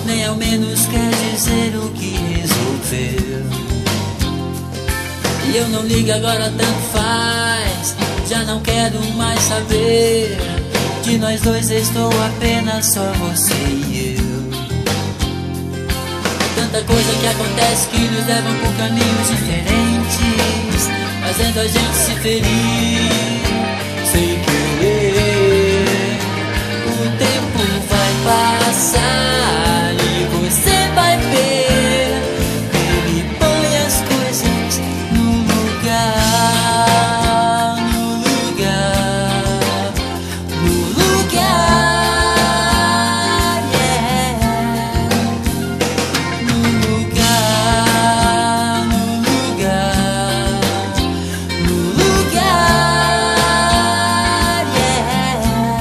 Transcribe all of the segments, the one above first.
nem ao menos quer dizer o que resolveu. E eu não ligo agora, tanto faz, já não quero mais saber. De nós dois estou apenas só você e eu. Tanta coisa que acontece que nos levam por caminhos diferentes, fazendo a gente se ferir sem querer. O tempo vai passar e você vai ver. Ele põe as coisas no lugar, no lugar, no lugar, yeah. No lugar, no lugar, no lugar, yeah.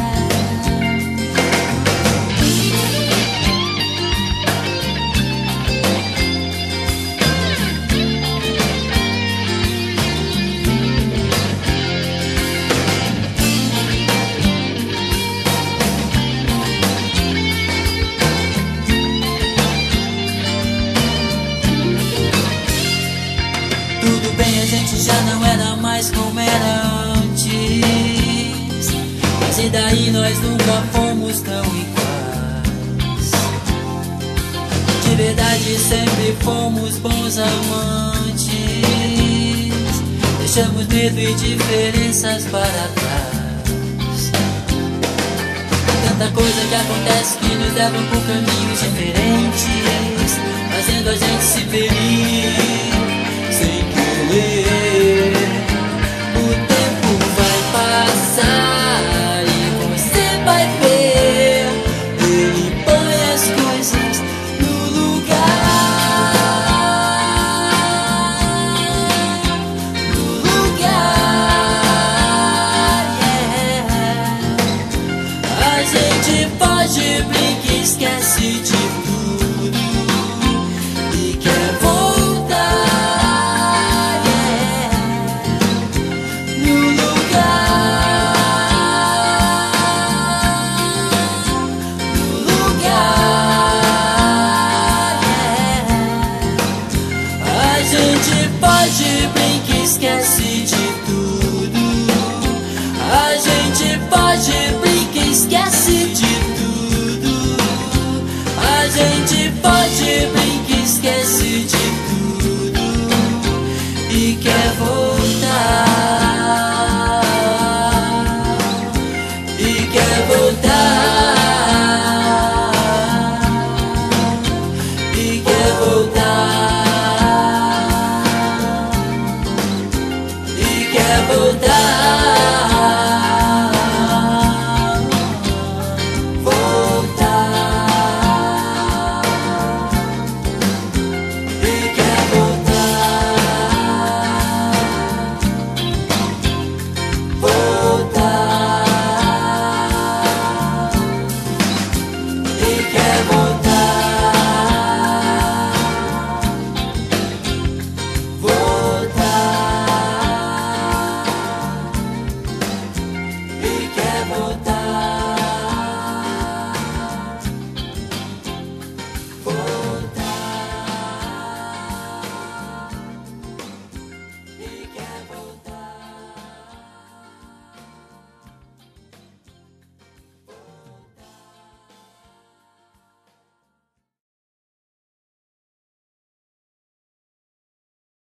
Tudo bem, a gente já não era mais como era antes, mas e daí nós nunca fomos tão iguais. De verdade sempre fomos bons amantes, deixamos medo e diferenças para trás. Tanta coisa que acontece que nos levam por caminhos diferentes, fazendo a gente se ver